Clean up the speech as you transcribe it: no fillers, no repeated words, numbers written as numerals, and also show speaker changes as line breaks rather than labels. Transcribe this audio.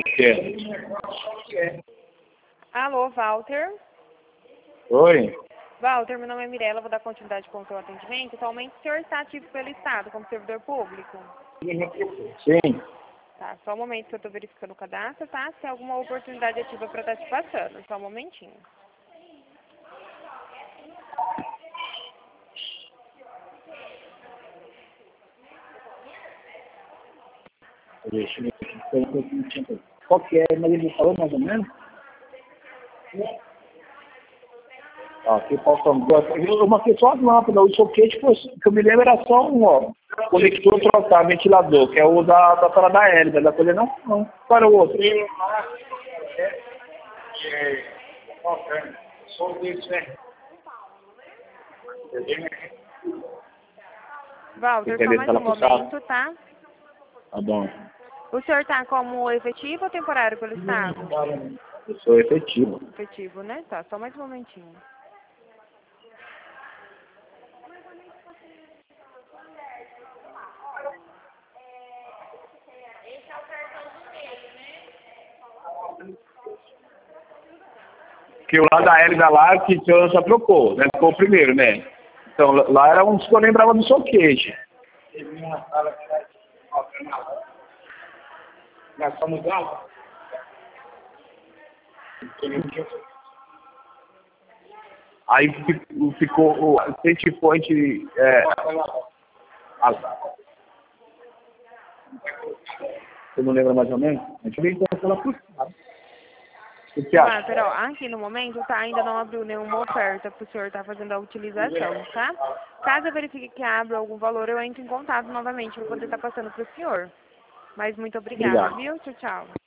Que?
Alô, Walter?
Oi?
Walter, meu nome é Mirella, vou dar continuidade com o seu atendimento. Atualmente o senhor está ativo pelo Estado como servidor público?
Sim.
Tá, só um momento que eu estou verificando o cadastro, tá? Se tem alguma oportunidade ativa para estar te passando. Só um momentinho.
Deixa eu ver. Qual que é? Mas ele falou mais ou menos? Aqui faltam duas. Eu marquei só as lâmpadas. O soquete, que eu me lembro, era só um, ó. Conector trocar, ventilador, que é o da sala da Hélida. Da coisa não. Qual era o outro? Só desse, né?
Walter, só mais um momento, tá?
Tá bom.
O senhor está como efetivo ou temporário pelo Estado?
Eu sou efetivo.
Efetivo, né? Tá, só mais um momentinho.
Porque o lado da Hélida lá, que o senhor já trocou, né? Ficou o primeiro, né? Então, lá era um que eu lembrava do soquete. Nós somos lá. Aí ficou o safety point. Você não lembra mais ou menos? A gente veio com ela por cima. O que acha?
Walter, ó, aqui no momento, tá, ainda não abriu nenhuma oferta para o senhor estar fazendo a utilização, tá? Caso eu verifique que abra algum valor, eu entro em contato novamente para poder estar passando para o senhor. Mas muito obrigada,
Obrigado.
viu? Tchau, tchau.